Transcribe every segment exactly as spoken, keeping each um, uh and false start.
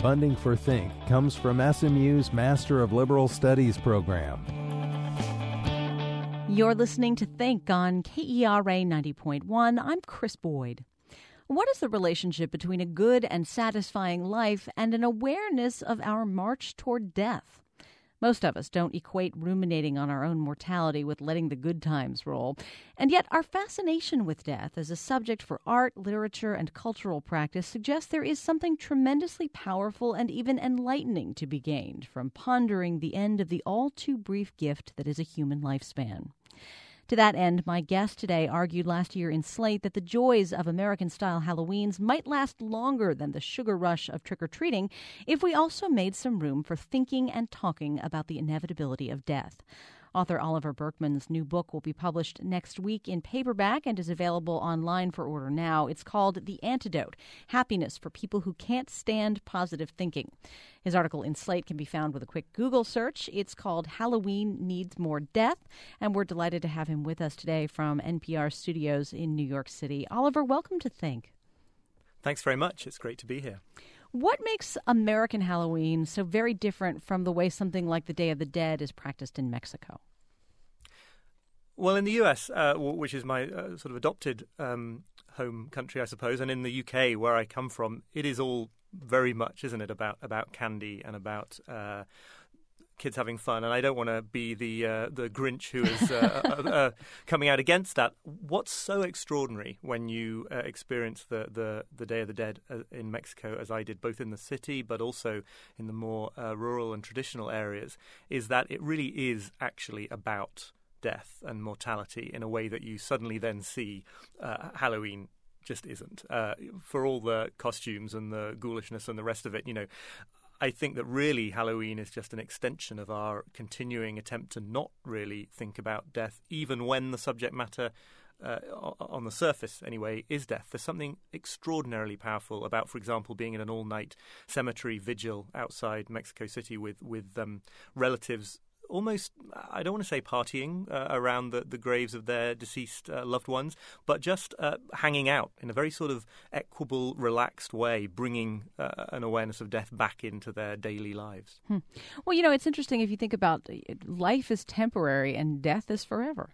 Funding for Think comes from S M U's Master of Liberal Studies program. You're listening to Think on K E R A ninety point one. I'm Chris Boyd. What is the relationship between a good and satisfying life and an awareness of our march toward death? Most of us don't equate ruminating on our own mortality with letting the good times roll. And yet our fascination with death as a subject for art, literature, and cultural practice suggests there is something tremendously powerful and even enlightening to be gained from pondering the end of the all-too-brief gift that is a human lifespan. To that end, my guest today argued last year in Slate that the joys of American-style Halloweens might last longer than the sugar rush of trick-or-treating if we also made some room for thinking and talking about the inevitability of death. Author Oliver Burkeman's new book will be published next week in paperback and is available online for order now. It's called The Antidote: Happiness for People Who Can't Stand Positive Thinking. His article in Slate can be found with a quick Google search. It's called Halloween Needs More Death, and we're delighted to have him with us today from N P R studios in New York City. Oliver, welcome to Think. Thanks very much. It's great to be here. What makes American Halloween so very different from the way something like the Day of the Dead is practiced in Mexico? Well, in the U S, uh, which is my uh, sort of adopted um, home country, I suppose, and in the U K, where I come from, it is all very much, isn't it, about about candy and about uh, kids having fun. And I don't want to be the uh, the Grinch who is uh, uh, uh, coming out against that. What's so extraordinary when you uh, experience the, the, the Day of the Dead uh, in Mexico, as I did, both in the city but also in the more uh, rural and traditional areas, is that it really is actually about death and mortality in a way that you suddenly then see uh, Halloween just isn't. Uh, for all the costumes and the ghoulishness and the rest of it, you know, I think that really Halloween is just an extension of our continuing attempt to not really think about death, even when the subject matter, uh, on the surface anyway, is death. There's something extraordinarily powerful about, for example, being in an all-night cemetery vigil outside Mexico City with, with um, relatives almost, I don't want to say partying uh, around the, the graves of their deceased uh, loved ones, but just uh, hanging out in a very sort of equable, relaxed way, bringing uh, an awareness of death back into their daily lives. Hmm. Well, you know, it's interesting if you think about life is temporary and death is forever.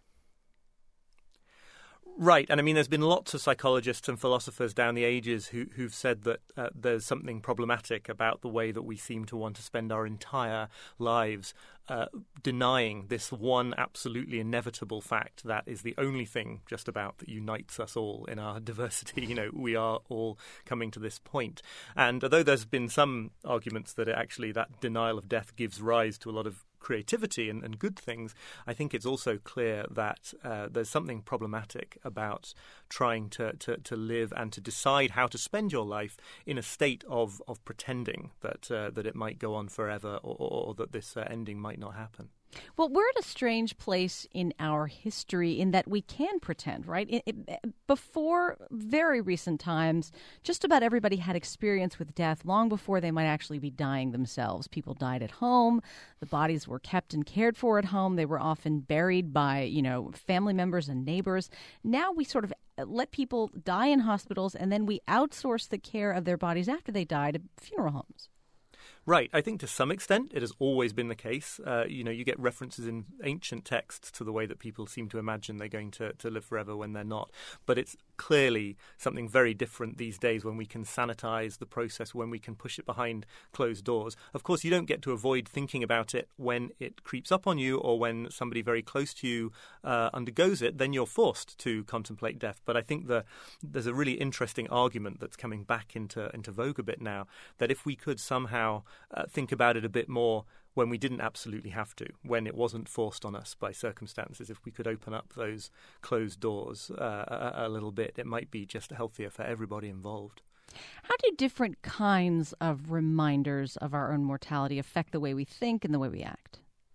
Right. And I mean, there's been lots of psychologists and philosophers down the ages who, who've said that uh, there's something problematic about the way that we seem to want to spend our entire lives uh, denying this one absolutely inevitable fact that is the only thing just about that unites us all in our diversity. You know, we are all coming to this point. And although there's been some arguments that it actually that denial of death gives rise to a lot of creativity and, and good things, I think it's also clear that uh, there's something problematic about trying to, to, to live and to decide how to spend your life in a state of, of pretending that uh, that it might go on forever or, or, or that this uh, ending might not happen. Well, we're at a strange place in our history in that we can pretend, right? It, it, before very recent times, just about everybody had experience with death long before they might actually be dying themselves. People died at home. The bodies were kept and cared for at home. They were often buried by, you know, family members and neighbors. Now we sort of let people die in hospitals, and then we outsource the care of their bodies after they die to funeral homes. Right. I think to some extent it has always been the case. Uh, you know, you get references in ancient texts to the way that people seem to imagine they're going to, to live forever when they're not. But it's clearly something very different these days when we can sanitize the process, when we can push it behind closed doors. Of course, you don't get to avoid thinking about it when it creeps up on you or when somebody very close to you uh, undergoes it. Then you're forced to contemplate death. But I think the, there's a really interesting argument that's coming back into, into vogue a bit now, that if we could somehow Uh, think about it a bit more when we didn't absolutely have to, when it wasn't forced on us by circumstances, if we could open up those closed doors uh, a, a little bit, it might be just healthier for everybody involved. How do different kinds of reminders of our own mortality affect the way we think and the way we act?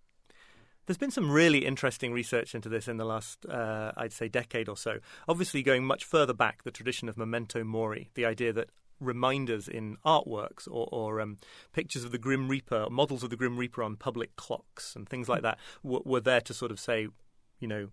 There's been some really interesting research into this in the last, uh, I'd say, decade or so. Obviously, going much further back, the tradition of memento mori, the idea that reminders in artworks or, or um, pictures of the Grim Reaper, models of the Grim Reaper on public clocks and things like that w- were there to sort of say, you know,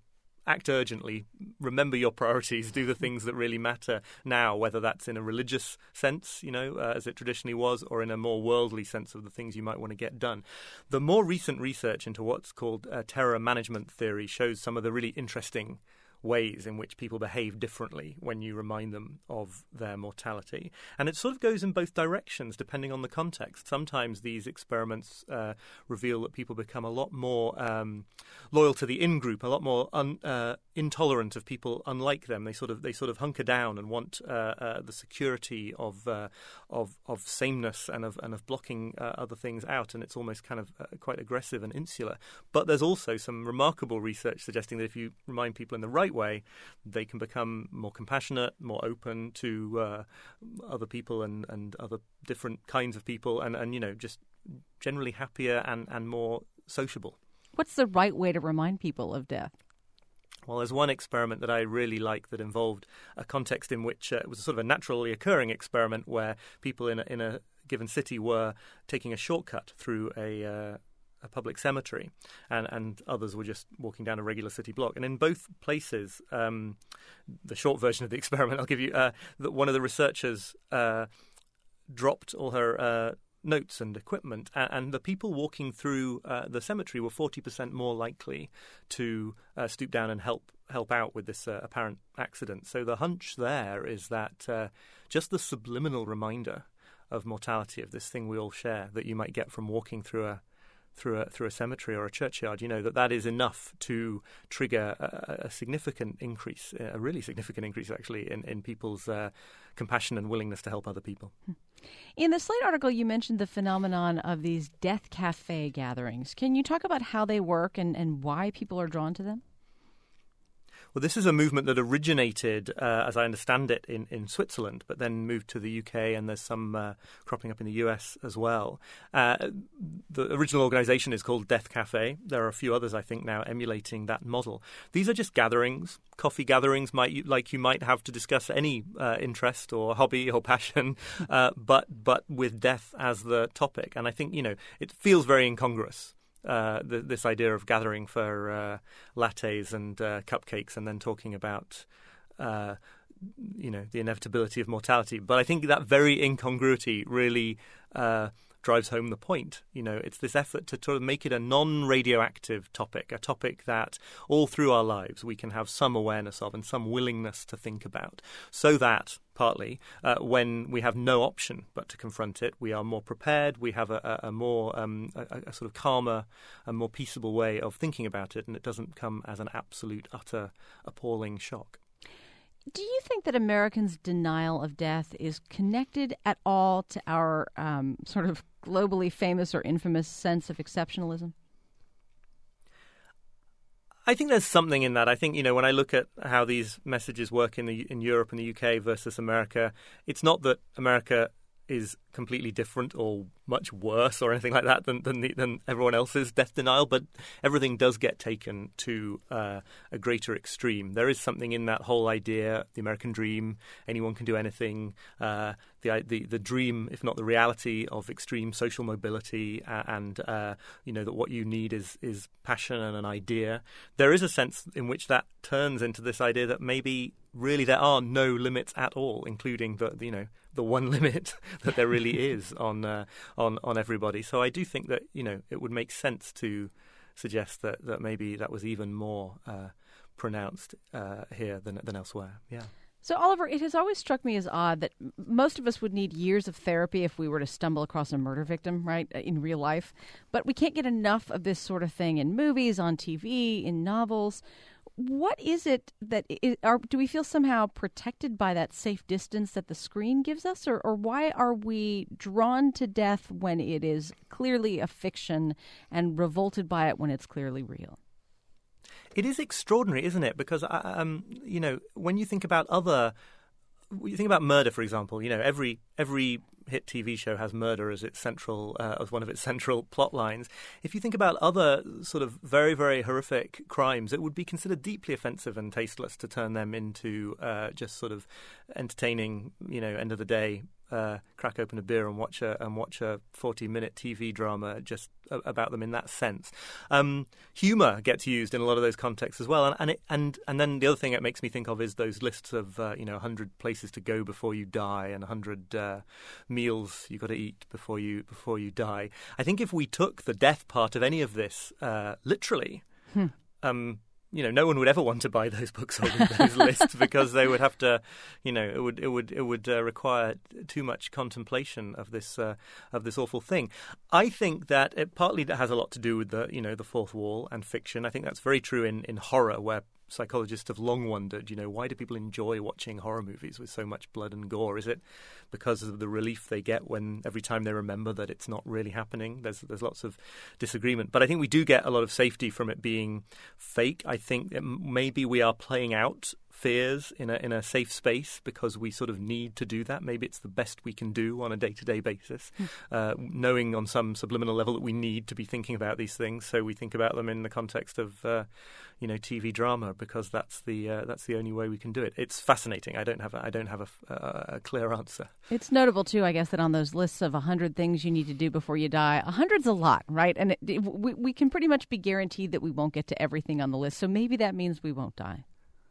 act urgently, remember your priorities, do the things that really matter now, whether that's in a religious sense, you know, uh, as it traditionally was, or in a more worldly sense of the things you might want to get done. The more recent research into what's called uh, terror management theory shows some of the really interesting ways in which people behave differently when you remind them of their mortality. And it sort of goes in both directions depending on the context. Sometimes these experiments uh, reveal that people become a lot more um, loyal to the in-group, a lot more un, uh, intolerant of people unlike them. They sort of they sort of hunker down and want uh, uh, the security of uh, of of sameness and of and of blocking uh, other things out. And it's almost kind of uh, quite aggressive and insular. But there's also some remarkable research suggesting that if you remind people in the right way, they can become more compassionate, more open to uh, other people and, and other different kinds of people, and, and you know, just generally happier and, and more sociable. What's the right way to remind people of death? Well, there's one experiment that I really like that involved a context in which uh, it was sort of a naturally occurring experiment where people in a, in a given city were taking a shortcut through a uh, a public cemetery, and, and others were just walking down a regular city block. And in both places, um, the short version of the experiment I'll give you, uh, that one of the researchers uh, dropped all her uh, notes and equipment, and, and the people walking through uh, the cemetery were forty percent more likely to uh, stoop down and help help out with this uh, apparent accident. So the hunch there is that uh, just the subliminal reminder of mortality, of this thing we all share, that you might get from walking through a through a through a cemetery or a churchyard, you know, that that is enough to trigger a, a significant increase, a really significant increase actually, in, in people's uh, compassion and willingness to help other people. In the Slate article, you mentioned the phenomenon of these death cafe gatherings. Can you talk about how they work and, and why people are drawn to them? Well, this is a movement that originated, uh, as I understand it, in, in Switzerland, but then moved to the U K, and there's some uh, cropping up in the U S as well. Uh, the original organisation is called Death Cafe. There are a few others, I think, now emulating that model. These are just gatherings, coffee gatherings, might you, like you might have to discuss any uh, interest or hobby or passion, uh, but but with death as the topic. And I think, you know, it feels very incongruous. Uh, the, this idea of gathering for uh, lattes and uh, cupcakes and then talking about, uh, you know, the inevitability of mortality. But I think that very incongruity really uh, drives home the point. You know, it's this effort to sort of make it a non-radioactive topic, a topic that all through our lives we can have some awareness of and some willingness to think about, so that partly, uh, when we have no option but to confront it, we are more prepared, we have a, a, a more, um, a, a sort of calmer, a more peaceable way of thinking about it, and it doesn't come as an absolute, utter, appalling shock. Do you think that Americans' denial of death is connected at all to our um, sort of globally famous or infamous sense of exceptionalism? I think there's something in that. I think, you know, when I look at how these messages work in the in Europe and the U K versus America, it's not that America is completely different or much worse or anything like that than than, the, than everyone else's death denial, but everything does get taken to uh, a greater extreme. There is something in that whole idea, the American dream, anyone can do anything, uh, the, the the dream, if not the reality, of extreme social mobility, uh, and uh, you know, that what you need is is passion and an idea. There is a sense in which that turns into this idea that maybe really there are no limits at all, including the, the you know the one limit that there really is on uh, on on everybody. So I do think that, you know, it would make sense to suggest that, that maybe that was even more uh, pronounced uh, here than than elsewhere. Yeah. So, Oliver, it has always struck me as odd that most of us would need years of therapy if we were to stumble across a murder victim, right, in real life. But we can't get enough of this sort of thing in movies, on T V, in novels. What is it that is, are, do we feel somehow protected by that safe distance that the screen gives us? Or, or why are we drawn to death when it is clearly a fiction and revolted by it when it's clearly real? It is extraordinary, isn't it? Because, um, you know, when you think about other, you think about murder, for example, you know, every every hit T V show has murder as its central, uh, as one of its central plot lines. If you think about other sort of very, very horrific crimes, it would be considered deeply offensive and tasteless to turn them into uh, just sort of entertaining, you know, end of the day uh, crack open a beer and watch a and watch a forty-minute T V drama just a- about them in that sense. Um, humor gets used in a lot of those contexts as well, and and, it, and and then the other thing it makes me think of is those lists of uh, you know one hundred places to go before you die and one hundred uh, meals you got to eat before you before you die. I think if we took the death part of any of this uh, literally. Hmm. Um, You know, no one would ever want to buy those books or read those lists because they would have to, you know, it would it would it would uh, require too much contemplation of this uh, of this awful thing. I think that it partly has a lot to do with the you know the fourth wall and fiction. I think that's very true in, in horror, where psychologists have long wondered, you know, why do people enjoy watching horror movies with so much blood and gore? Is it because of the relief they get when every time they remember that it's not really happening? There's there's lots of disagreement, but I think we do get a lot of safety from it being fake. I think that maybe we are playing out fears in a in a safe space because we sort of need to do that. Maybe it's the best we can do on a day-to-day basis, mm. uh, knowing on some subliminal level that we need to be thinking about these things. So we think about them in the context of uh, you know T V drama because that's the uh, that's the only way we can do it. It's fascinating. I don't have a, I don't have a, a, a clear answer. It's notable too, I guess, that on those lists of a hundred things you need to do before you die, a hundred's a lot, right? And it, it, we we can pretty much be guaranteed that we won't get to everything on the list. So maybe that means we won't die.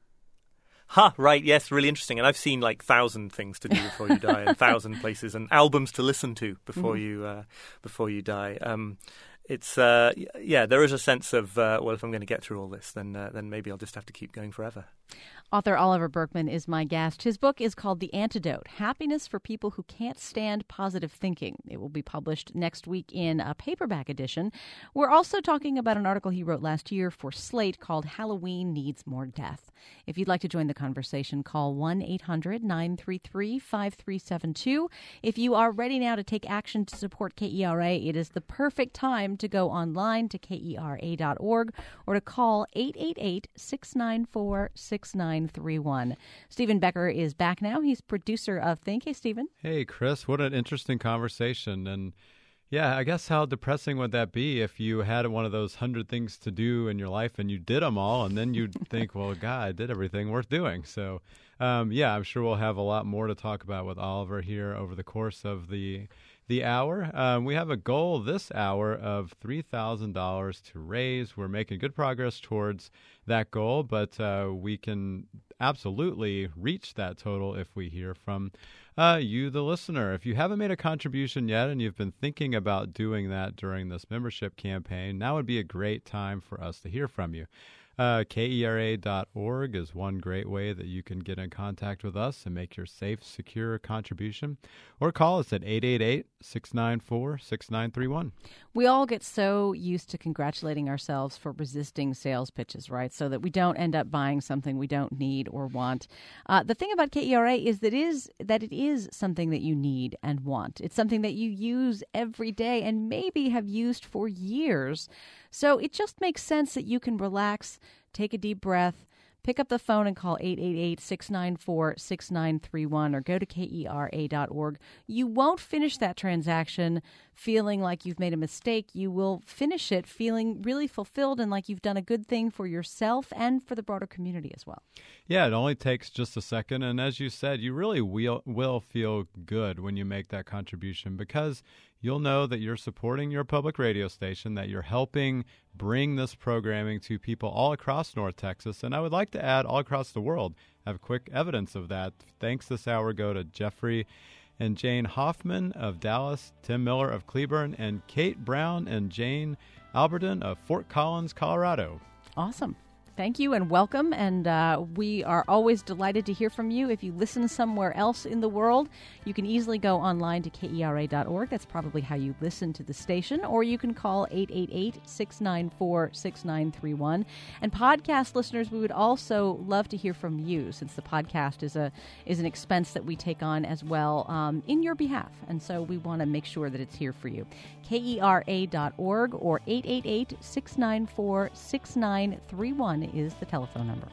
Ha, huh, right, yes, really interesting. And I've seen like thousand things to do before you die, and thousand places and albums to listen to before mm-hmm. you uh, before you die. Um, it's uh, yeah, there is a sense of uh, well, if I'm going to get through all this, then uh, then maybe I'll just have to keep going forever. Author Oliver Burkeman is my guest. His book is called The Antidote: Happiness for People Who Can't Stand Positive Thinking. It will be published next week in a paperback edition. We're also talking about an article he wrote last year for Slate called Halloween Needs More Death. If you'd like to join the conversation, call one eight hundred nine three three five three seven two. If you are ready now to take action to support K E R A, it is the perfect time to go online to K E R A dot org or to call eight eight eight, six nine four, six nine three one. Stephen Becker is back now. He's producer of Think. Hey, Stephen. Hey, Chris. What an interesting conversation. And yeah, I guess how depressing would that be if you had one of those hundred things to do in your life and you did them all, and then you'd think, well, God, I did everything worth doing. So, um, yeah, I'm sure we'll have a lot more to talk about with Oliver here over the course of the the hour. Um, we have a goal this hour of three thousand dollars to raise. We're making good progress towards that goal, but uh, we can absolutely reach that total if we hear from uh, you, the listener. If you haven't made a contribution yet and you've been thinking about doing that during this membership campaign, now would be a great time for us to hear from you. Uh, K E R A dot org is one great way that you can get in contact with us and make your safe, secure contribution. Or call us at eight eight eight, six nine four, six nine three one. We all get so used to congratulating ourselves for resisting sales pitches, right? So that we don't end up buying something we don't need or want. Uh, the thing about K E R A is that, is that it is something that you need and want. It's something that you use every day and maybe have used for years. So it just makes sense that you can relax, take a deep breath, pick up the phone and call eight eight eight, six nine four, six nine three one or go to K E R A dot org. You won't finish that transaction feeling like you've made a mistake. You will finish it feeling really fulfilled and like you've done a good thing for yourself and for the broader community as well. Yeah, it only takes just a second. And as you said, you really will, will feel good when you make that contribution because you'll know that you're supporting your public radio station, that you're helping bring this programming to people all across North Texas. And I would like to add all across the world. I have quick evidence of that. Thanks this hour go to Jeffrey and Jane Hoffman of Dallas, Tim Miller of Cleburne, and Kate Brown and Jane Alberton of Fort Collins, Colorado. Awesome. Thank you and welcome, and uh, we are always delighted to hear from you. If you listen somewhere else in the world, you can easily go online to K E R A dot org. That's probably how you listen to the station, or you can call eight eight eight, six nine four, six nine three one. And podcast listeners, we would also love to hear from you, since the podcast is a is an expense that we take on as well um, in your behalf, and so we want to make sure that it's here for you. K E R A dot org or eight eight eight, six nine four, six nine three one is the telephone number.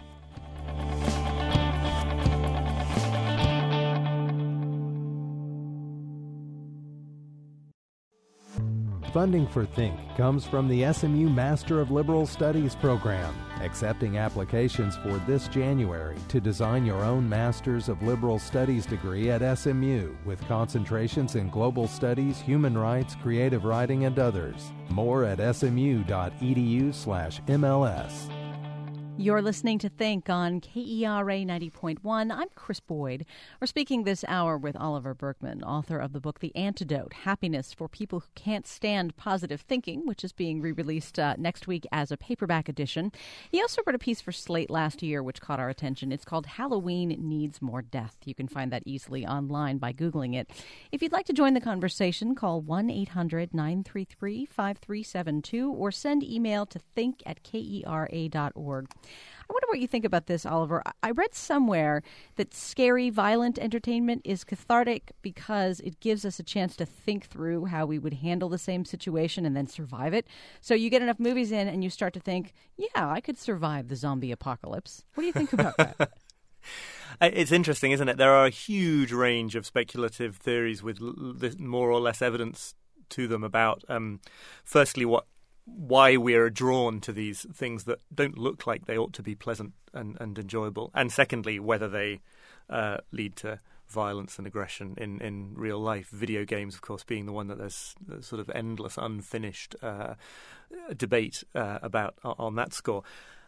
Funding for Think comes from the S M U Master of Liberal Studies program, accepting applications for this January to design your own Masters of Liberal Studies degree at S M U with concentrations in global studies, human rights, creative writing, and others. More at smu.edu slash MLS. You're listening to Think on K E R A ninety point one. I'm Chris Boyd. We're speaking this hour with Oliver Burkeman, author of the book The Antidote, Happiness for People Who Can't Stand Positive Thinking, which is being re-released uh, next week as a paperback edition. He also wrote a piece for Slate last year, which caught our attention. It's called Halloween Needs More Death. You can find that easily online by Googling it. If you'd like to join the conversation, call one eight hundred nine three three five three seven two or send email to think at kera dot org. I wonder what you think about this, Oliver. I read somewhere that scary, violent entertainment is cathartic because it gives us a chance to think through how we would handle the same situation and then survive it. So you get enough movies in and you start to think, yeah, I could survive the zombie apocalypse. What do you think about that? It's interesting, isn't it? There are a huge range of speculative theories with more or less evidence to them about, um, firstly, what why we're drawn to these things that don't look like they ought to be pleasant and, and enjoyable. And secondly, whether they uh, lead to violence and aggression in, in real life. Video games, of course, being the one that there's a sort of endless, unfinished uh, debate uh, about on that score.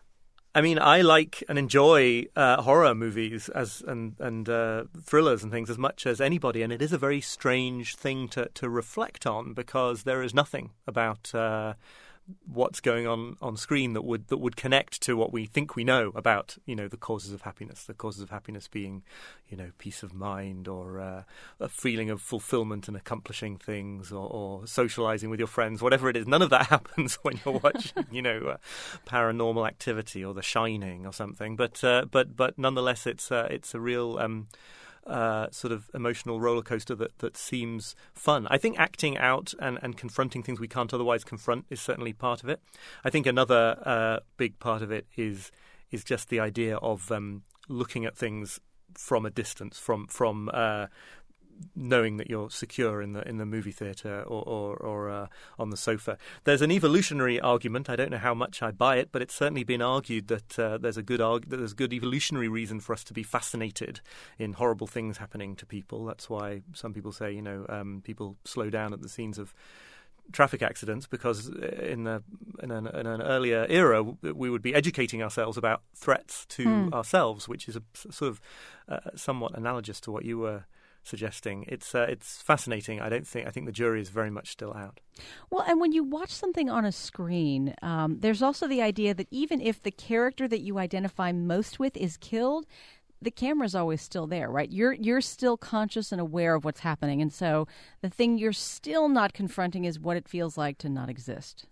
I mean, I like and enjoy uh, horror movies as and and uh, thrillers and things as much as anybody, and it is a very strange thing to, to reflect on because there is nothing about uh, what's going on on screen that would that would connect to what we think we know about, you know, the causes of happiness. The causes of happiness being, you know, peace of mind or uh, a feeling of fulfillment and accomplishing things or, or socializing with your friends, whatever it is. None of that happens when you're watching, you know, uh, Paranormal Activity or The Shining or something. But uh, but but nonetheless, it's uh, it's a real Um, Uh, sort of emotional roller coaster that, that seems fun. I think acting out and, and confronting things we can't otherwise confront is certainly part of it. I think another uh, big part of it is is just the idea of um, looking at things from a distance, from from uh, knowing that you're secure in the in the movie theatre or or, or uh, on the sofa. There's an evolutionary argument. I don't know how much I buy it, but it's certainly been argued that uh, there's a good arg- that there's a good evolutionary reason for us to be fascinated in horrible things happening to people. That's why some people say, you know, um, people slow down at the scenes of traffic accidents because in, the, in, an, in an earlier era we would be educating ourselves about threats to mm. ourselves, which is a sort of uh, somewhat analogous to what you were suggesting. It's uh, it's fascinating. I don't think I think the jury is very much still out. Well, and when you watch something on a screen, um, there's also the idea that even if the character that you identify most with is killed, the camera's always still there, right? You're you're still conscious and aware of what's happening, and so the thing you're still not confronting is what it feels like to not exist.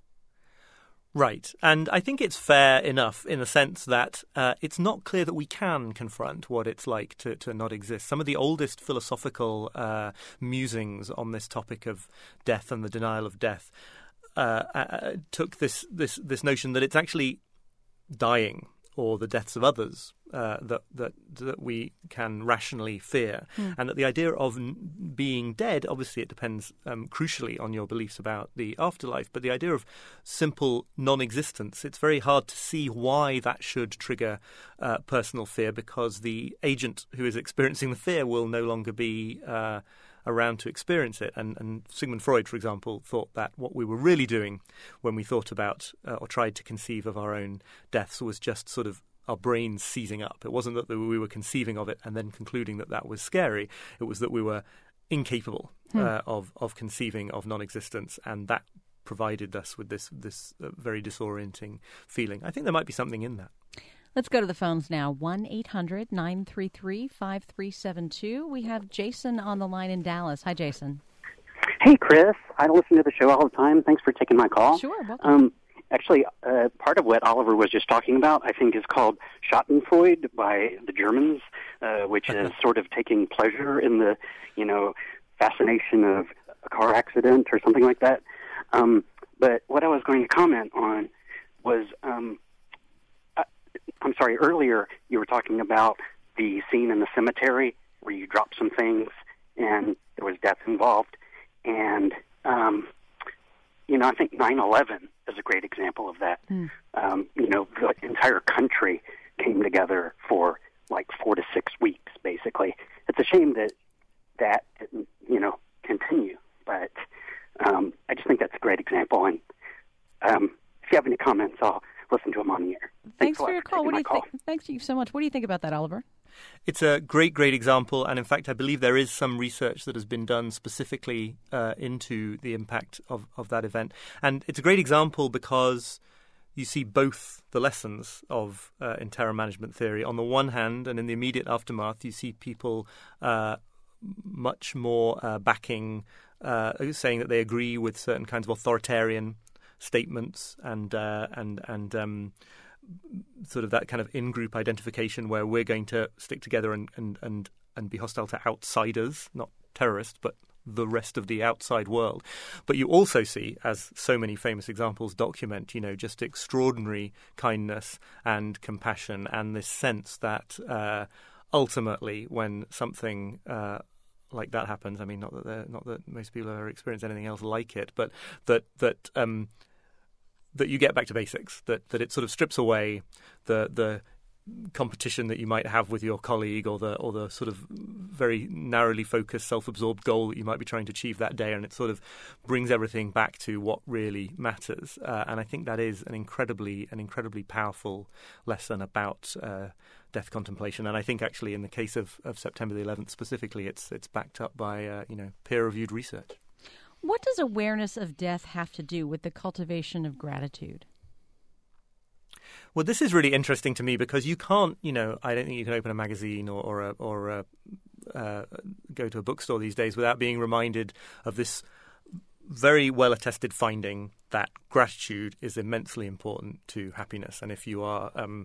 Right. And I think it's fair enough in the sense that uh, it's not clear that we can confront what it's like to, to not exist. Some of the oldest philosophical uh, musings on this topic of death and the denial of death uh, uh, took this, this, this notion that it's actually dying or the deaths of others uh, that, that that we can rationally fear. Mm. And that the idea of n- being dead, obviously it depends um, crucially on your beliefs about the afterlife, but the idea of simple non-existence, it's very hard to see why that should trigger uh, personal fear, because the agent who is experiencing the fear will no longer be Uh, around to experience it. And, and Sigmund Freud, for example, thought that what we were really doing when we thought about uh, or tried to conceive of our own deaths was just sort of our brains seizing up. It wasn't that we were conceiving of it and then concluding that that was scary. It was that we were incapable hmm. uh, of, of conceiving of non-existence, and that provided us with this, this uh, very disorienting feeling. I think there might be something in that. Let's go to the phones now. one eight hundred nine three three five three seven two. We have Jason on the line in Dallas. Hi, Jason. Hey, Chris. I listen to the show all the time. Thanks for taking my call. Sure. Welcome. Um, actually, uh, part of what Oliver was just talking about, I think, is called Schadenfreude by the Germans, uh, which is sort of taking pleasure in the, you know, fascination of a car accident or something like that. Um, but what I was going to comment on was... Um, I'm sorry, earlier you were talking about the scene in the cemetery where you dropped some things and there was death involved. And um, know, I think nine eleven is a great example of that. Mm. Um, you know, the entire country came together for like four to six weeks, basically. It's a shame that that didn't, you know, continue. But um, I just think that's a great example. And um, if you have any comments, I'll listen to them on the air. Thanks, Thanks for your for call. What do you call. think? Thanks you so much. What do you think about that, Oliver? It's a great, great example. And in fact, I believe there is some research that has been done specifically uh, into the impact of, of that event. And it's a great example because you see both the lessons of uh, in terror management theory. On the one hand, and in the immediate aftermath, you see people uh, much more uh, backing, uh, saying that they agree with certain kinds of authoritarian statements and uh, and and um, sort of that kind of in-group identification where we're going to stick together and, and, and, and be hostile to outsiders, not terrorists, but the rest of the outside world. But you also see, as so many famous examples document, you know, just extraordinary kindness and compassion and this sense that uh, ultimately when something uh, like that happens, I mean, not that not that most people have ever experienced anything else like it, but that that um, that you get back to basics, that, that it sort of strips away the the competition that you might have with your colleague or the or the sort of very narrowly focused, self-absorbed goal that you might be trying to achieve that day, and it sort of brings everything back to what really matters. Uh, and I think that is an incredibly an incredibly powerful lesson about uh, death contemplation. And I think actually in the case of, of September the eleventh specifically, it's it's backed up by uh, you know peer-reviewed research. What does awareness of death have to do with the cultivation of gratitude? Well, this is really interesting to me because you can't, you know, I don't think you can open a magazine or, or, a, or a, uh, go to a bookstore these days without being reminded of this very well-attested finding that gratitude is immensely important to happiness. And if you are um,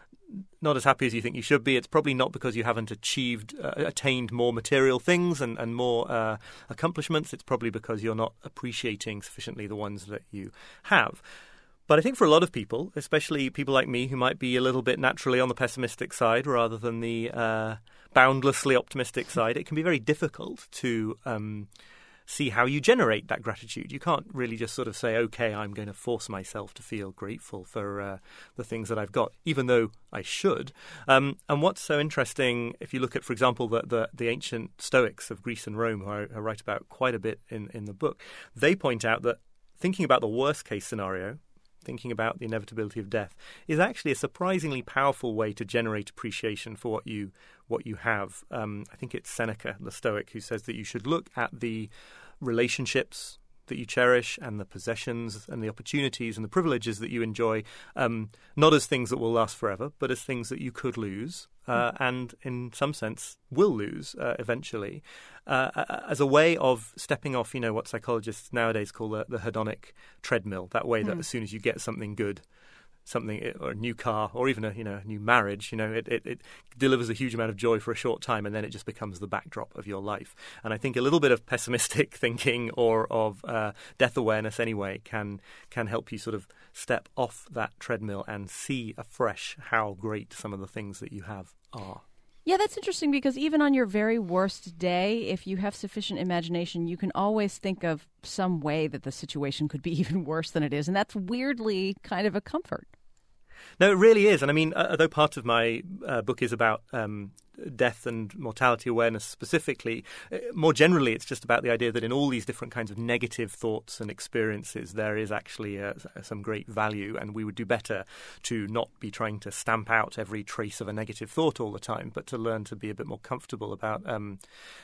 not as happy as you think you should be, it's probably not because you haven't achieved, uh, attained more material things and, and more uh, accomplishments. It's probably because you're not appreciating sufficiently the ones that you have. But I think for a lot of people, especially people like me who might be a little bit naturally on the pessimistic side rather than the uh, boundlessly optimistic side, it can be very difficult to um, see how you generate that gratitude. You can't really just sort of say, okay, I'm going to force myself to feel grateful for uh, the things that I've got, even though I should. Um, and what's so interesting, if you look at, for example, the, the, the ancient Stoics of Greece and Rome, who I, I write about quite a bit in, in the book, they point out that thinking about the worst case scenario, thinking about the inevitability of death, is actually a surprisingly powerful way to generate appreciation for what you what you have. Um, I think it's Seneca, the Stoic, who says that you should look at the relationships that you cherish and the possessions and the opportunities and the privileges that you enjoy, um, not as things that will last forever, but as things that you could lose uh, and in some sense will lose uh, eventually, uh, as a way of stepping off, you know, what psychologists nowadays call the, the hedonic treadmill, that way that mm. as soon as you get something good, something or a new car or even a you know a new marriage, you know it, it, it delivers a huge amount of joy for a short time and then it just becomes the backdrop of your life. And I think a little bit of pessimistic thinking or of uh, death awareness anyway can can help you sort of step off that treadmill and see afresh how great some of the things that you have are. Yeah, that's interesting because even on your very worst day, if you have sufficient imagination, you can always think of some way that the situation could be even worse than it is. And that's weirdly kind of a comfort. No, it really is. And I mean, although part of my uh, book is about um, death and mortality awareness specifically, more generally, it's just about the idea that in all these different kinds of negative thoughts and experiences, there is actually uh, some great value. And we would do better to not be trying to stamp out every trace of a negative thought all the time, but to learn to be a bit more comfortable about um,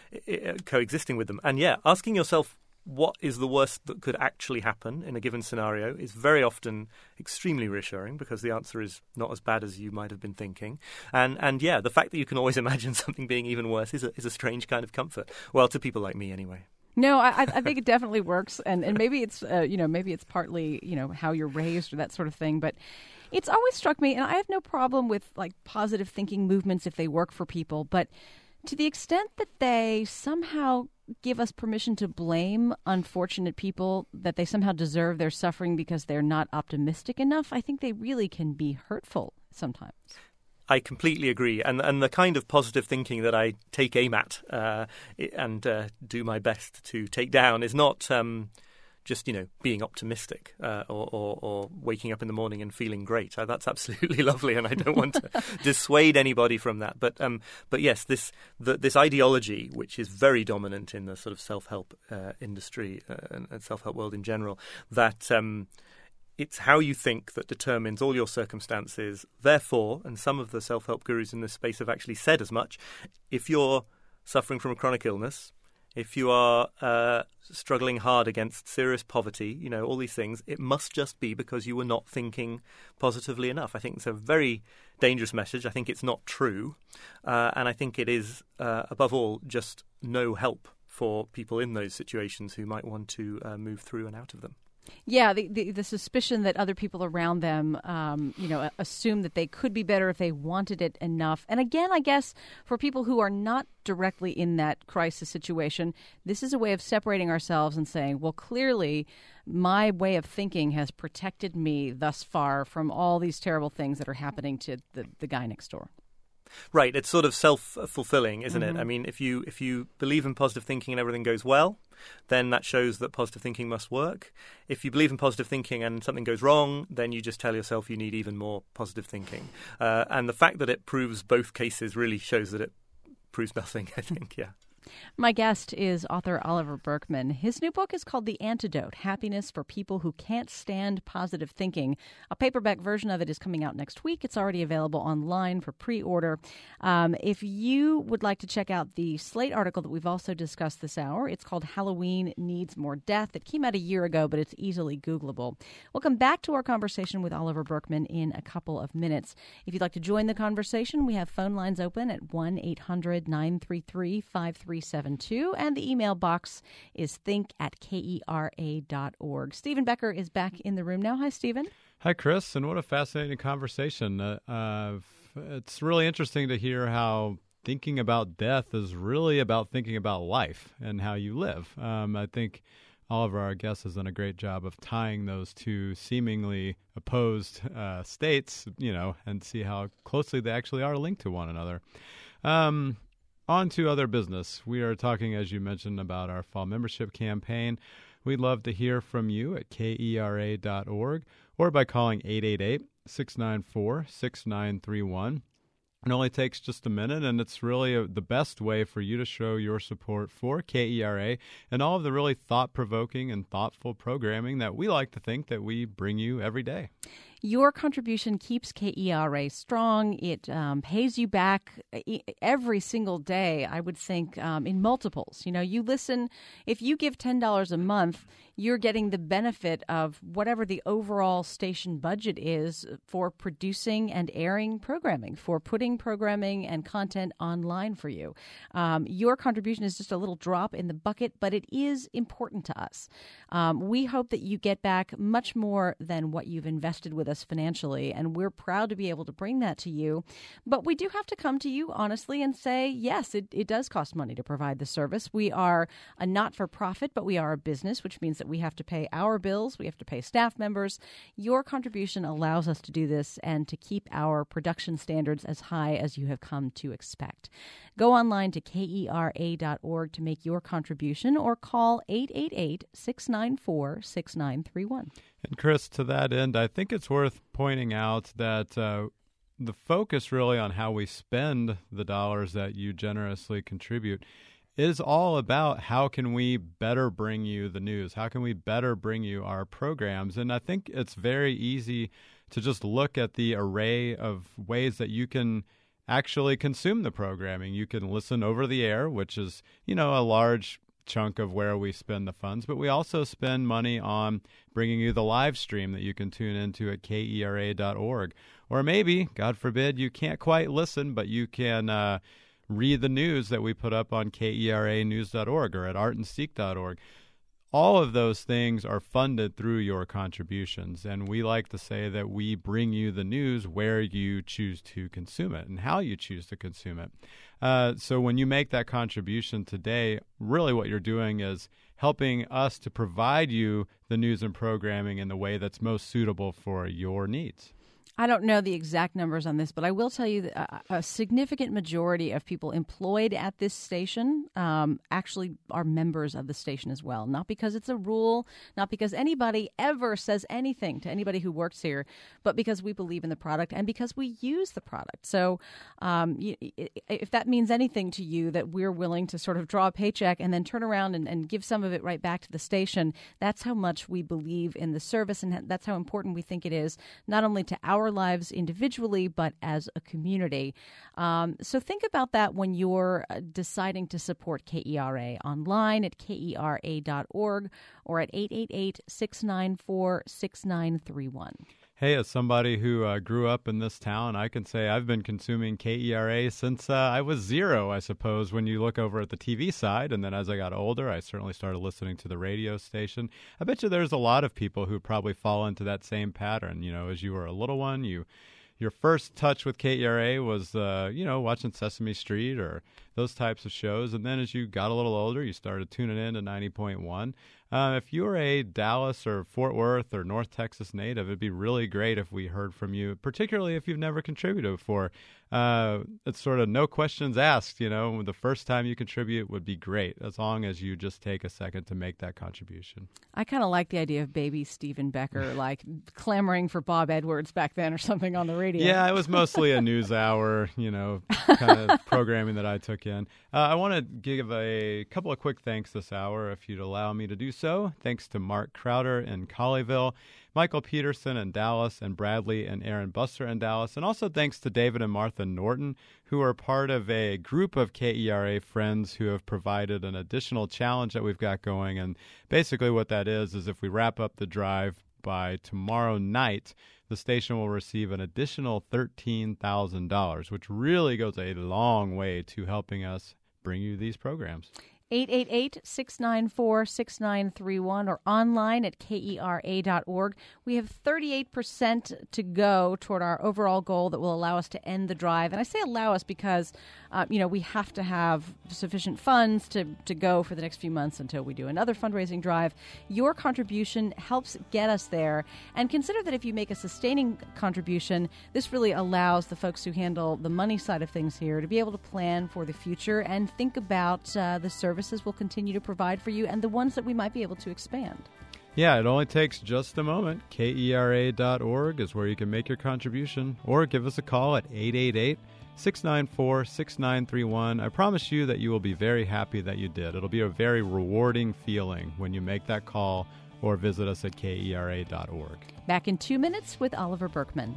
coexisting with them. And yeah, asking yourself, what is the worst that could actually happen in a given scenario is very often extremely reassuring because the answer is not as bad as you might have been thinking. And and yeah, the fact that you can always imagine something being even worse is a, is a strange kind of comfort. Well, to people like me anyway. No, I, I think it definitely works. And, and maybe it's, uh, you know, maybe it's partly, you know, how you're raised or that sort of thing. But it's always struck me, and I have no problem with like positive thinking movements if they work for people. But to the extent that they somehow give us permission to blame unfortunate people, that they somehow deserve their suffering because they're not optimistic enough, I think they really can be hurtful sometimes. I completely agree. And and the kind of positive thinking that I take aim at uh, and uh, do my best to take down is not um, just, you know, being optimistic uh, or, or, or waking up in the morning and feeling great. Uh, that's absolutely lovely, and I don't want to dissuade anybody from that. But um, but yes, this the, this ideology, which is very dominant in the sort of self-help uh, industry uh, and, and self-help world in general, that um, it's how you think that determines all your circumstances. Therefore, and some of the self-help gurus in this space have actually said as much, if you're suffering from a chronic illness, if you are uh, struggling hard against serious poverty, you know, all these things, it must just be because you were not thinking positively enough. I think it's a very dangerous message. I think it's not true. Uh, and I think it is, uh, above all, just no help for people in those situations who might want to uh, move through and out of them. Yeah, the, the the suspicion that other people around them, um, you know, assume that they could be better if they wanted it enough. And again, I guess for people who are not directly in that crisis situation, this is a way of separating ourselves and saying, well, clearly my way of thinking has protected me thus far from all these terrible things that are happening to the, the guy next door. Right, it's sort of self-fulfilling, isn't mm-hmm. it? I mean, if you if you believe in positive thinking and everything goes well, then that shows that positive thinking must work. If you believe in positive thinking and something goes wrong, then you just tell yourself you need even more positive thinking. Uh, and the fact that it proves both cases really shows that it proves nothing, I think, yeah. My guest is author Oliver Burkeman. His new book is called The Antidote, Happiness for People Who Can't Stand Positive Thinking. A paperback version of it is coming out next week. It's already available online for pre-order. Um, if you would like to check out the Slate article that we've also discussed this hour, it's called Halloween Needs More Death. It came out a year ago, but it's easily Googleable. We'll come back to our conversation with Oliver Burkeman in a couple of minutes. If you'd like to join the conversation, we have phone lines open at one eight hundred nine three three five three seven two, and the email box is think at kera dot org. Stephen Becker is back in the room now. Hi, Stephen. Hi, Chris, and what a fascinating conversation. Uh, uh, it's really interesting to hear how thinking about death is really about thinking about life and how you live. Um, I think all of our guests has done a great job of tying those two seemingly opposed uh, states, you know, and see how closely they actually are linked to one another. Um On to other business. We are talking, as you mentioned, about our fall membership campaign. We'd love to hear from you at kera dot org or by calling eight eight eight, six nine four, six nine three one. It only takes just a minute, and it's really a, the best way for you to show your support for K E R A and all of the really thought-provoking and thoughtful programming that we like to think that we bring you every day. Your contribution keeps K E R A strong. It um, pays you back every single day, I would think, um, in multiples. You know, you listen, if you give ten dollars a month, you're getting the benefit of whatever the overall station budget is for producing and airing programming, for putting programming and content online for you. Um, your contribution is just a little drop in the bucket, but it is important to us. Um, we hope that you get back much more than what you've invested with us financially, and we're proud to be able to bring that to you. But we do have to come to you honestly and say, yes, it, it does cost money to provide the service. We are a not-for-profit, but we are a business, which means that we have to pay our bills, we have to pay staff members. Your contribution allows us to do this and to keep our production standards as high as you have come to expect. Go online to kera dot org to make your contribution or call eight eight eight, six nine four, six nine three one. And Chris, to that end, I think it's worth pointing out that uh, the focus really on how we spend the dollars that you generously contribute is all about how can we better bring you the news? How can we better bring you our programs? And I think it's very easy to just look at the array of ways that you can actually consume the programming. You can listen over the air, which is, you know, a large chunk of where we spend the funds, but we also spend money on bringing you the live stream that you can tune into at kera dot org. Or maybe, God forbid, you can't quite listen, but you can uh, read the news that we put up on kera news dot org or at art and seek dot org. All of those things are funded through your contributions, and we like to say that we bring you the news where you choose to consume it and how you choose to consume it. Uh, so when you make that contribution today, really what you're doing is helping us to provide you the news and programming in the way that's most suitable for your needs. I don't know the exact numbers on this, but I will tell you that a, a significant majority of people employed at this station um, actually are members of the station as well. Not because it's a rule, not because anybody ever says anything to anybody who works here, but because we believe in the product and because we use the product. So um, you, if that means anything to you, that we're willing to sort of draw a paycheck and then turn around and, and give some of it right back to the station, that's how much we believe in the service, and that's how important we think it is, not only to our lives individually, but as a community. Um, so think about that when you're deciding to support K E R A online at K E R A dot org or at eight eight eight, six nine four, six nine three one. Hey, as somebody who uh, grew up in this town, I can say I've been consuming K E R A since uh, I was zero, I suppose, when you look over at the T V side. And then as I got older, I certainly started listening to the radio station. I bet you there's a lot of people who probably fall into that same pattern. You know, as you were a little one, you your first touch with K E R A was, uh, you know, watching Sesame Street or those types of shows. And then as you got a little older, you started tuning in to ninety point one. Uh, if you're a Dallas or Fort Worth or North Texas native, it'd be really great if we heard from you, particularly if you've never contributed before. Uh, it's sort of no questions asked, you know. The first time you contribute would be great, as long as you just take a second to make that contribution. I kind of like the idea of baby Stephen Becker, like clamoring for Bob Edwards back then or something on the radio. Yeah, it was mostly a news hour, you know, kind of programming that I took in. Uh, I want to give a couple of quick thanks this hour, if you'd allow me to do so. Thanks to Mark Crowder in Colleyville, Michael Peterson in Dallas, and Bradley and Aaron Buster in Dallas. And also thanks to David and Martha Norton, who are part of a group of K E R A friends who have provided an additional challenge that we've got going. And basically what that is, is if we wrap up the drive by tomorrow night, the station will receive an additional thirteen thousand dollars, which really goes a long way to helping us bring you these programs. eight eight eight, six nine four, six nine three one or online at K E R A dot org. We have thirty-eight percent to go toward our overall goal that will allow us to end the drive. And I say allow us because, uh, you know, we have to have sufficient funds to, to go for the next few months until we do another fundraising drive. Your contribution helps get us there. And consider that if you make a sustaining contribution, this really allows the folks who handle the money side of things here to be able to plan for the future and think about uh, the services we'll continue to provide for you and the ones that we might be able to expand. Yeah, it only takes just a moment. K E R A dot org is where you can make your contribution, or give us a call at eight eight eight, six nine four, six nine three one. I promise you that you will be very happy that you did. It'll be a very rewarding feeling when you make that call or visit us at K E R A dot org. Back in two minutes with Oliver Burkeman.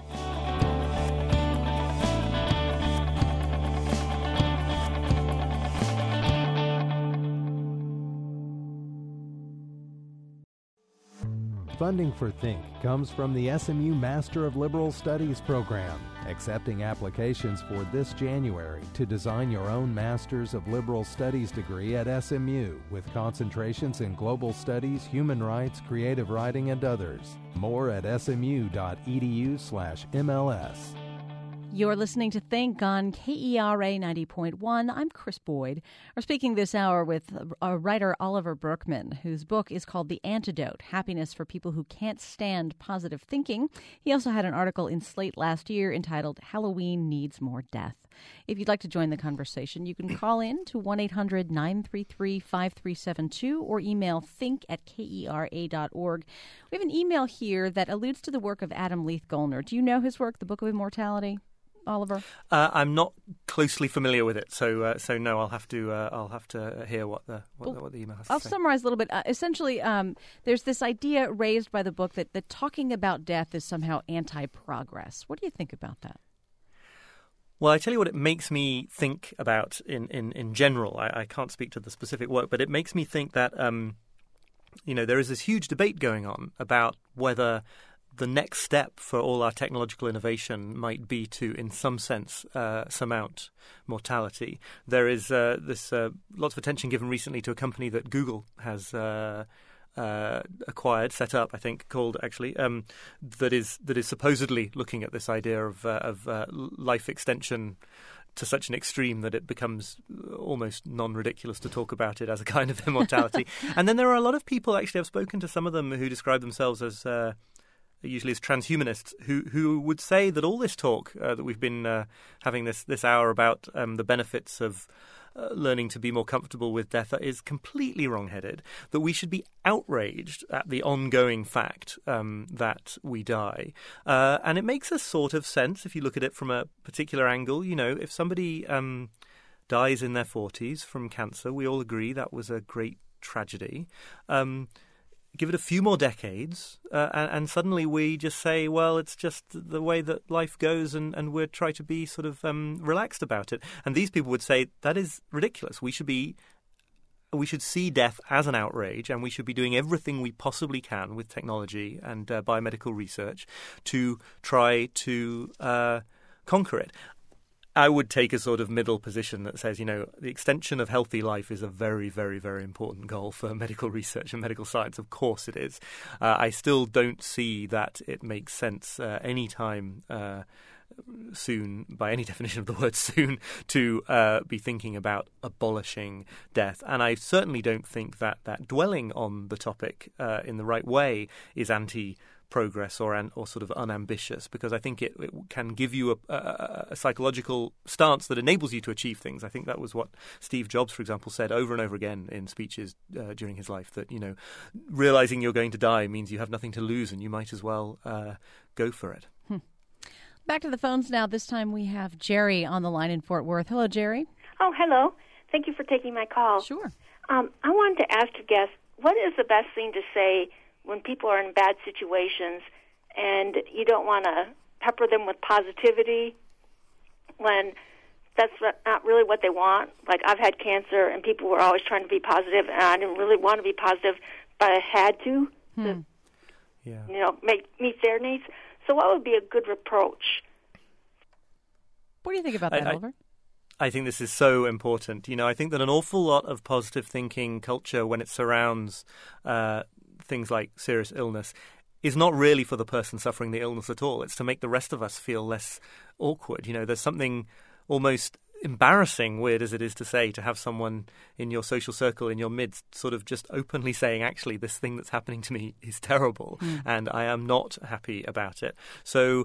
Funding for Think comes from the S M U Master of Liberal Studies program, accepting applications for this January to design your own Master's of Liberal Studies degree at S M U with concentrations in global studies, human rights, creative writing, and others. More at smu.edu slash MLS. You're listening to Think on K E R A ninety point one. I'm Chris Boyd. We're speaking this hour with a writer, Oliver Burkeman, whose book is called The Antidote, Happiness for People Who Can't Stand Positive Thinking. He also had an article in Slate last year entitled Halloween Needs More Death. If you'd like to join the conversation, you can call in to one eight hundred, nine three three, five three seven two or email think at K E R A dot org. We have an email here that alludes to the work of Adam Leith-Gollner. Do you know his work, The Book of Immortality? Oliver? Uh, I'm not closely familiar with it, so uh, so no. I'll have to uh, I'll have to hear what the what, well, the, what the email has to I'll say. I'll summarize a little bit. Uh, essentially, um, there's this idea raised by the book that, that talking about death is somehow anti-progress. What do you think about that? Well, I tell you what it makes me think about in in, in general. I, I can't speak to the specific work, but it makes me think that um, you know there is this huge debate going on about whether the next step for all our technological innovation might be to, in some sense, uh, surmount mortality. There is uh, this uh, lots of attention given recently to a company that Google has uh, uh, acquired, set up, I think, called actually um, that is that is supposedly looking at this idea of uh, of uh, life extension to such an extreme that it becomes almost non-ridiculous to talk about it as a kind of immortality. And then there are a lot of people, actually, I've spoken to some of them who describe themselves as Uh, usually as transhumanists, who who would say that all this talk uh, that we've been uh, having this this hour about um, the benefits of Uh, learning to be more comfortable with death is completely wrong-headed, that we should be outraged at the ongoing fact um, that we die. Uh, and it makes a sort of sense if you look at it from a particular angle. You know, if somebody um, dies in their forties from cancer, we all agree that was a great tragedy. Um Give it a few more decades, uh, and, and suddenly we just say, well, it's just the way that life goes, and, and we're trying to be sort of um, relaxed about it. And these people would say that is ridiculous. We should be, we should see death as an outrage, and we should be doing everything we possibly can with technology and uh, biomedical research to try to uh, conquer it. I would take a sort of middle position that says, you know, the extension of healthy life is a very, very, very important goal for medical research and medical science. Of course it is. Uh, I still don't see that it makes sense uh, any time uh, soon, by any definition of the word soon, to uh, be thinking about abolishing death. And I certainly don't think that, that dwelling on the topic uh, in the right way is anti progress or an, or sort of unambitious, because I think it, it can give you a, a, a psychological stance that enables you to achieve things. I think that was what Steve Jobs, for example, said over and over again in speeches uh, during his life, that, you know, realizing you're going to die means you have nothing to lose and you might as well uh, go for it. Hmm. Back to the phones now. This time we have Jerry on the line in Fort Worth. Hello, Jerry. Oh, hello. Thank you for taking my call. Sure. Um, I wanted to ask your guest, what is the best thing to say when people are in bad situations and you don't want to pepper them with positivity when that's not really what they want? Like, I've had cancer and people were always trying to be positive, and I didn't really want to be positive, but I had to, hmm. to yeah. you know, make meet their needs. So what would be a good reproach? What do you think about that, I, Oliver? I, I think this is so important. You know, I think that an awful lot of positive thinking culture, when it surrounds uh, things like serious illness, is not really for the person suffering the illness at all. It's to make the rest of us feel less awkward. You know, there's something almost embarrassing, weird as it is to say, to have someone in your social circle, in your midst, sort of just openly saying, actually, this thing that's happening to me is terrible, mm. and I am not happy about it. So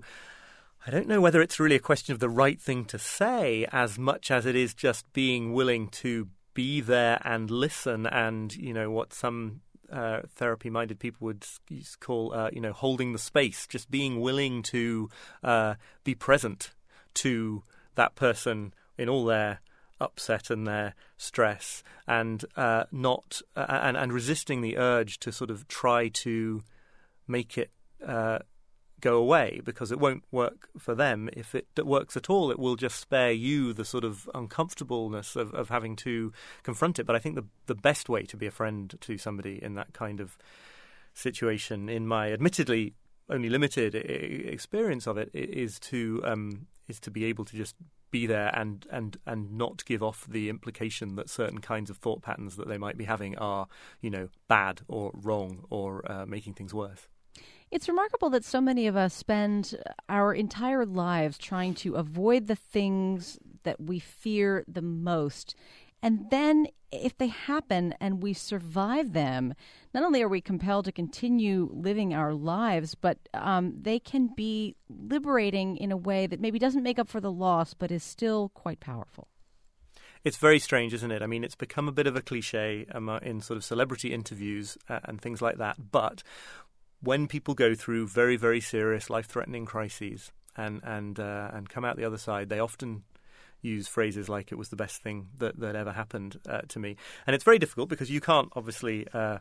I don't know whether it's really a question of the right thing to say as much as it is just being willing to be there and listen, and, you know, what some Uh, therapy-minded people would call, uh, you know, holding the space, just being willing to uh, be present to that person in all their upset and their stress, and uh, not uh, and and resisting the urge to sort of try to make it uh, go away, because it won't work for them. If it works at all, it will just spare you the sort of uncomfortableness of, of having to confront it. But I think the the best way to be a friend to somebody in that kind of situation, in my admittedly only limited experience of it, is to um, is to be able to just be there and, and, and not give off the implication that certain kinds of thought patterns that they might be having are, you know, bad or wrong or uh, making things worse. It's remarkable that so many of us spend our entire lives trying to avoid the things that we fear the most. And then if they happen and we survive them, not only are we compelled to continue living our lives, but um, they can be liberating in a way that maybe doesn't make up for the loss, but is still quite powerful. It's very strange, isn't it? I mean, it's become a bit of a cliche um, in sort of celebrity interviews uh, and things like that. But when people go through very, very serious, life-threatening crises and and uh, and come out the other side, they often use phrases like "it was the best thing that, that ever happened uh, to me." And it's very difficult because you can't obviously, uh,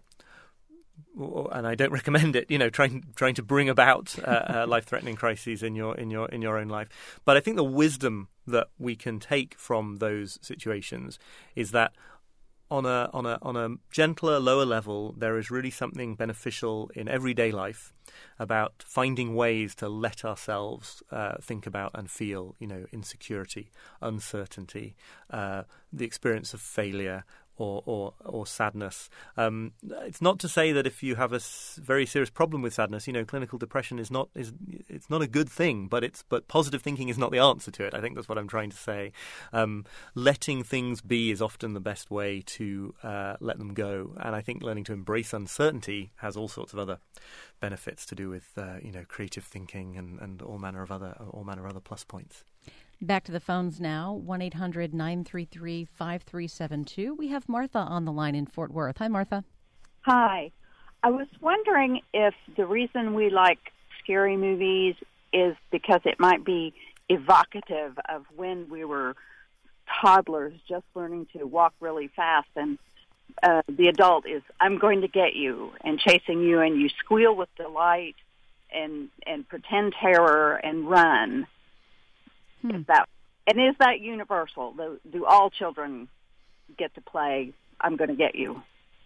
and I don't recommend it, you know, trying trying to bring about uh, uh, life-threatening crises in your in your in your own life. But I think the wisdom that we can take from those situations is that on a on a on a gentler, lower level, there is really something beneficial in everyday life about finding ways to let ourselves uh, think about and feel, you know, insecurity, uncertainty, uh, the experience of failure, or or, or sadness. Um, it's not to say that if you have a s- very serious problem with sadness, you know, clinical depression is not is it's not a good thing, but it's but positive thinking is not the answer to it. I think that's what I'm trying to say. Um, letting things be is often the best way to uh, let them go, and I think learning to embrace uncertainty has all sorts of other benefits to do with uh, you know creative thinking and, and all manner of other all manner of other plus points. Back to the phones now, one eight hundred nine three three five three seven two. We have Martha on the line in Fort Worth. Hi, Martha. Hi. I was wondering if the reason we like scary movies is because it might be evocative of when we were toddlers just learning to walk really fast, and uh, the adult is, I'm going to get you, and chasing you, and you squeal with delight and, and pretend terror and run. Hmm. Is that, and is that universal? Do, do all children get to play I'm going to get you?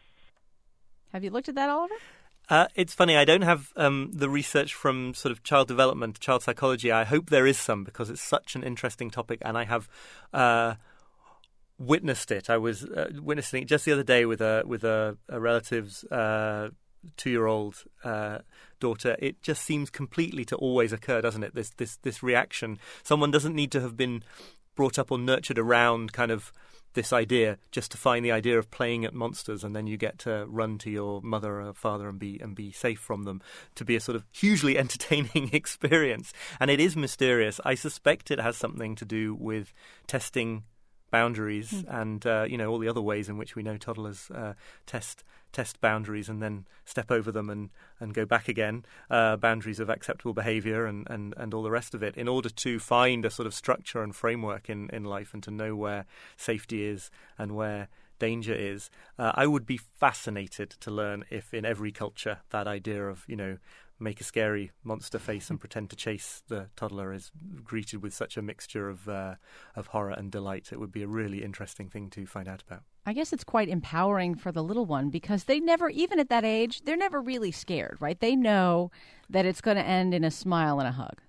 Have you looked at that, Oliver? Uh, it's funny, I don't have um, the research from sort of child development, child psychology. I hope there is some because it's such an interesting topic, and I have uh, witnessed it. I was uh, witnessing it just the other day with a with a, a relative's uh, two-year-old uh, daughter. It just seems completely to always occur, doesn't it? This this this reaction. Someone doesn't need to have been brought up or nurtured around kind of this idea just to find the idea of playing at monsters, and then you get to run to your mother or father and be and be safe from them, to be a sort of hugely entertaining experience. And it is mysterious. I suspect it has something to do with testing boundaries mm. and uh, you know all the other ways in which we know toddlers uh, test test boundaries and then step over them and, and go back again, uh, boundaries of acceptable behaviour and, and, and all the rest of it, in order to find a sort of structure and framework in, in life and to know where safety is and where danger is. Uh, I would be fascinated to learn if in every culture that idea of, you know, make a scary monster face and pretend to chase the toddler is greeted with such a mixture of uh, of horror and delight. It would be a really interesting thing to find out about. I guess it's quite empowering for the little one because they never, even at that age, they're never really scared, right? They know that it's going to end in a smile and a hug.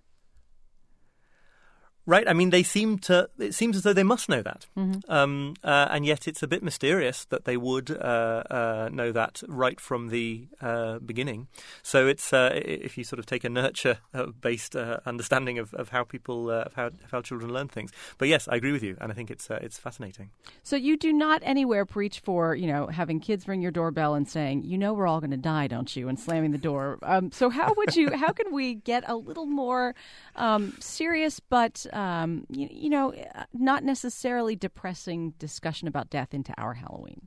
Right. I mean, they seem to, it seems as though they must know that. Mm-hmm. Um, uh, and yet it's a bit mysterious that they would uh, uh, know that right from the uh, beginning. So it's, uh, if you sort of take a nurture-based uh, understanding of, of how people, uh, of, how, of how children learn things. But yes, I agree with you. And I think it's uh, it's fascinating. So you do not anywhere preach for, you know, having kids ring your doorbell and saying, you know, we're all going to die, don't you? And slamming the door. Um, so how would you, how can we get a little more um, serious, but Um, you, you know, not necessarily depressing discussion about death into our Halloween?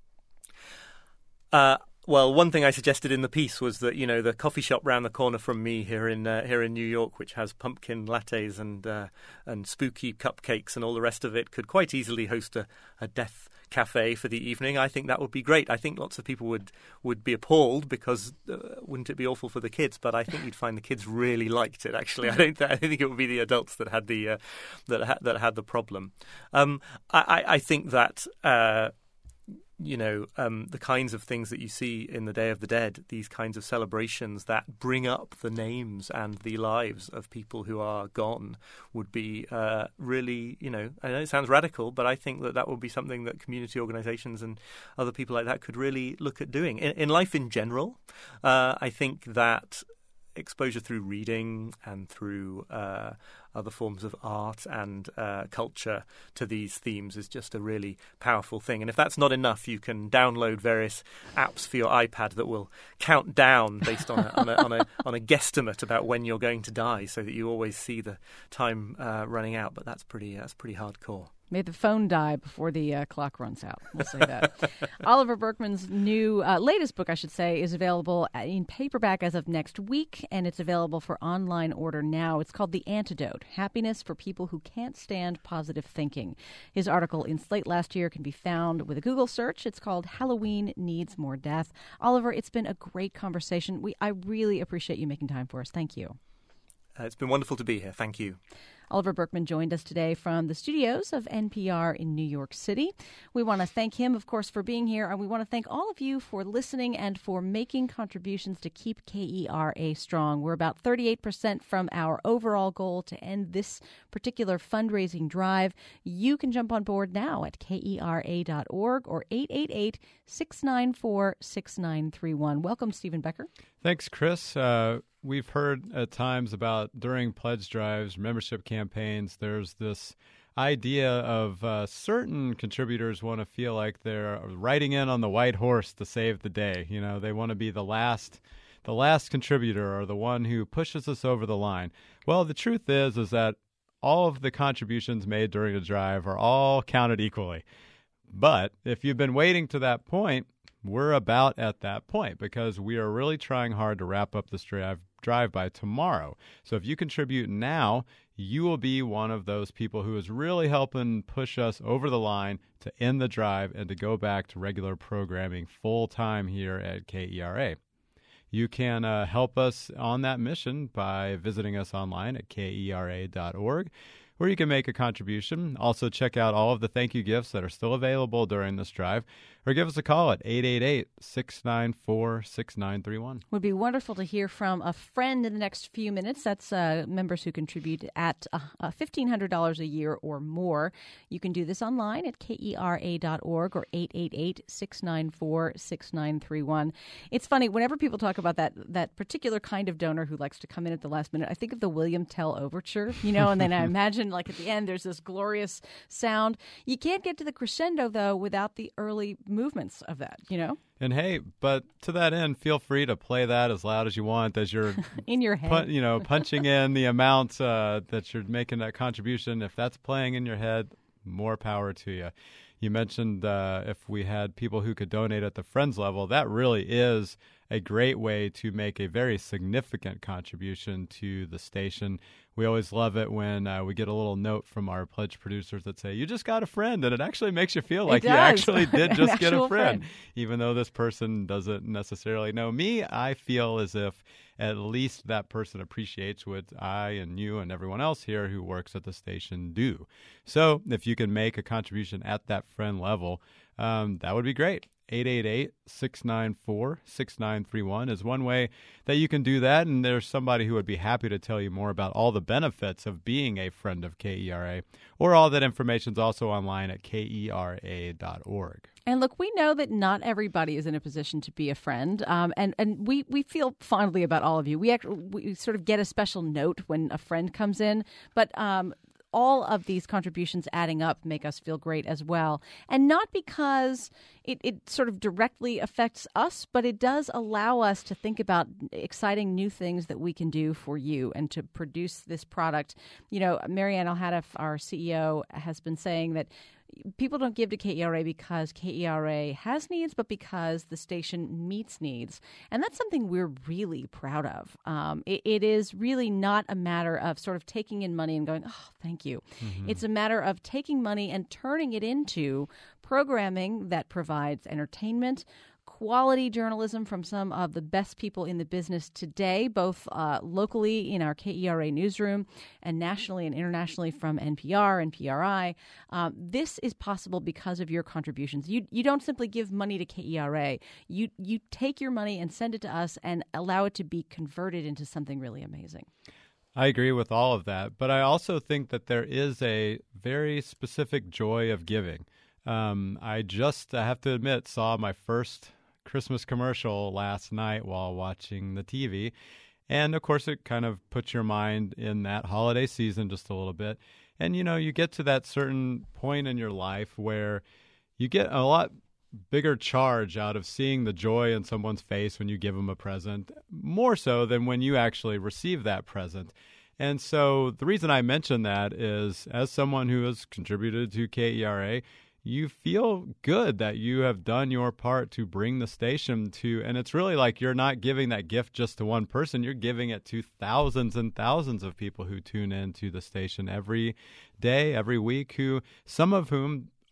Uh, well, one thing I suggested in the piece was that, you know, the coffee shop round the corner from me here in uh, here in New York, which has pumpkin lattes and uh, and spooky cupcakes and all the rest of it, could quite easily host a, a death cafe for the evening. I think that would be great. I think lots of people would, would be appalled because uh, wouldn't it be awful for the kids? But I think you'd find the kids really liked it. Actually, I don't. Th- I think it would be the adults that had the uh, that ha- that had the problem. Um, I, I, I think that. Uh, You know, um, the kinds of things that you see in the Day of the Dead, these kinds of celebrations that bring up the names and the lives of people who are gone would be uh, really, you know, I know it sounds radical, but I think that that would be something that community organizations and other people like that could really look at doing. In, in life in general, uh, I think that exposure through reading and through uh, other forms of art and uh, culture to these themes is just a really powerful thing. And if that's not enough, you can download various apps for your iPad that will count down based on a, on a, on a, on a guesstimate about when you're going to die, so that you always see the time uh, running out. But that's pretty that's pretty hardcore. May the phone die before the uh, clock runs out. We'll say that. Oliver Burkeman's new, uh, latest book, I should say, is available in paperback as of next week, and it's available for online order now. It's called The Antidote, Happiness for People Who Can't Stand Positive Thinking. His article in Slate last year can be found with a Google search. It's called Halloween Needs More Death. Oliver, it's been a great conversation. We I really appreciate you making time for us. Thank you. Uh, it's been wonderful to be here. Thank you. Oliver Burkeman joined us today from the studios of N P R in New York City. We want to thank him, of course, for being here, and we want to thank all of you for listening and for making contributions to keep K E R A strong. We're about thirty-eight percent from our overall goal to end this particular fundraising drive. You can jump on board now at K E R A dot org or eight eight eight, six nine four, six nine three one. Welcome, Stephen Becker. Thanks, Chris. Uh, we've heard at times about during pledge drives, membership campaigns, there's this idea of uh, certain contributors want to feel like they're riding in on the white horse to save the day. You know, they want to be the last the last contributor or the one who pushes us over the line. Well, the truth is, is that all of the contributions made during a drive are all counted equally. But if you've been waiting to that point, we're about at that point because we are really trying hard to wrap up this drive, drive by tomorrow. So if you contribute now, you will be one of those people who is really helping push us over the line to end the drive and to go back to regular programming full time here at K E R A. You can uh, help us on that mission by visiting us online at K E R A dot org, where you can make a contribution. Also, check out all of the thank you gifts that are still available during this drive, or give us a call at eight eight eight, six nine four, six nine three one. Would be wonderful to hear from a friend in the next few minutes. That's uh, members who contribute at uh, uh, fifteen hundred dollars a year or more. You can do this online at K E R A dot org or eight eight eight, six nine four, six nine three one. It's funny, whenever people talk about that that particular kind of donor who likes to come in at the last minute, I think of the William Tell Overture, you know, and then I imagine like at the end there's this glorious sound. You can't get to the crescendo, though, without the early movements of that, you know? And hey, but to that end, feel free to play that as loud as you want as you're in your head, pu- you know, punching in the amount uh, that you're making that contribution. If that's playing in your head, more power to you. You mentioned uh, if we had people who could donate at the Friends level, that really is a great way to make a very significant contribution to the station. We always love it when uh, we get a little note from our pledge producers that say, you just got a friend, and it actually makes you feel like you actually did just get a friend. friend. Even though this person doesn't necessarily know me, I feel as if at least that person appreciates what I and you and everyone else here who works at the station do. So if you can make a contribution at that friend level, um, that would be great. eight eight eight, six nine four, six nine three one is one way that you can do that, and there's somebody who would be happy to tell you more about all the benefits of being a friend of K E R A, or all that information is also online at K E R A dot org. And look, we know that not everybody is in a position to be a friend, um, and, and we, we feel fondly about all of you. We, act, we sort of get a special note when a friend comes in, but um, all of these contributions adding up make us feel great as well. And not because it, it sort of directly affects us, but it does allow us to think about exciting new things that we can do for you and to produce this product. You know, Marianne Alhadeff, our C E O, has been saying that people don't give to K E R A because K E R A has needs, but because the station meets needs. And that's something we're really proud of. Um, it, it is really not a matter of sort of taking in money and going, oh, thank you. Mm-hmm. It's a matter of taking money and turning it into programming that provides entertainment, quality journalism from some of the best people in the business today, both uh, locally in our K E R A newsroom and nationally and internationally from N P R and P R I. Um, this is possible because of your contributions. You you don't simply give money to K E R A. You you take your money and send it to us and allow it to be converted into something really amazing. I agree with all of that, but I also think that there is a very specific joy of giving. Um, I just, I have to admit, saw my first Christmas commercial last night while watching the T V. And, of course, it kind of puts your mind in that holiday season just a little bit. And, you know, you get to that certain point in your life where you get a lot bigger charge out of seeing the joy in someone's face when you give them a present, more so than when you actually receive that present. And so the reason I mention that is, as someone who has contributed to K E R A, you feel good that you have done your part to bring the station to, and it's really like you're not giving that gift just to one person, you're giving it to thousands and thousands of people who tune in to the station every day, every week, who, some of whom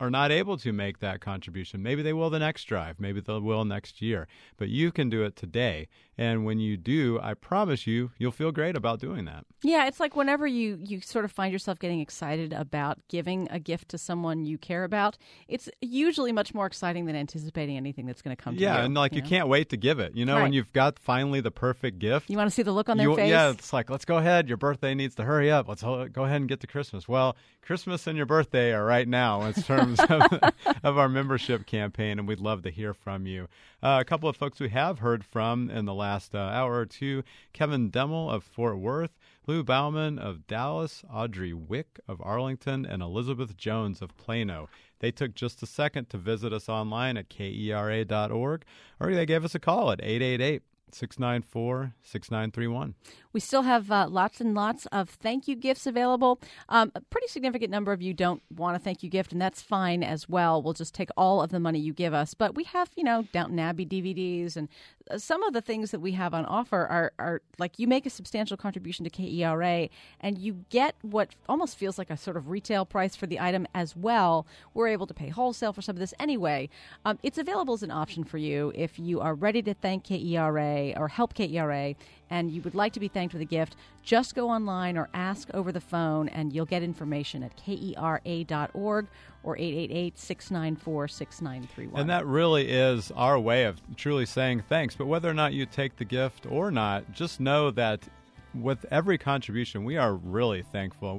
are not able to make that contribution. Maybe they will the next drive. Maybe they will next year. But you can do it today. And when you do, I promise you, you'll feel great about doing that. Yeah, it's like whenever you, you sort of find yourself getting excited about giving a gift to someone you care about, it's usually much more exciting than anticipating anything that's going to come to yeah, you. Yeah, and like you, you know? can't can't wait to give it. You know, right. when you've got finally the perfect gift. You want to see the look on their you, face? Yeah, it's like, let's go ahead. Your birthday needs to hurry up. Let's ho- go ahead and get to Christmas. Well, Christmas and your birthday are right now in terms of, of our membership campaign, and we'd love to hear from you. Uh, a couple of folks we have heard from in the last uh, hour or two, Kevin Demmel of Fort Worth, Lou Bauman of Dallas, Audrey Wick of Arlington, and Elizabeth Jones of Plano. They took just a second to visit us online at K E R A dot org, or they gave us a call at eight eight eight, six nine four, six nine three one. We still have uh, lots and lots of thank you gifts available. Um, a pretty significant number of you don't want a thank you gift, and that's fine as well. We'll just take all of the money you give us. But we have, you know, Downton Abbey D V Ds, and some of the things that we have on offer are, are like you make a substantial contribution to K E R A, and you get what almost feels like a sort of retail price for the item as well. We're able to pay wholesale for some of this anyway. Um, it's available as an option for you if you are ready to thank K E R A or help K E R A, and you would like to be thanked with a gift. Just go online or ask over the phone, and you'll get information at K E R A dot org or eight eight eight, six nine four, six nine three one. And that really is our way of truly saying thanks. But whether or not you take the gift or not, just know that with every contribution, we are really thankful.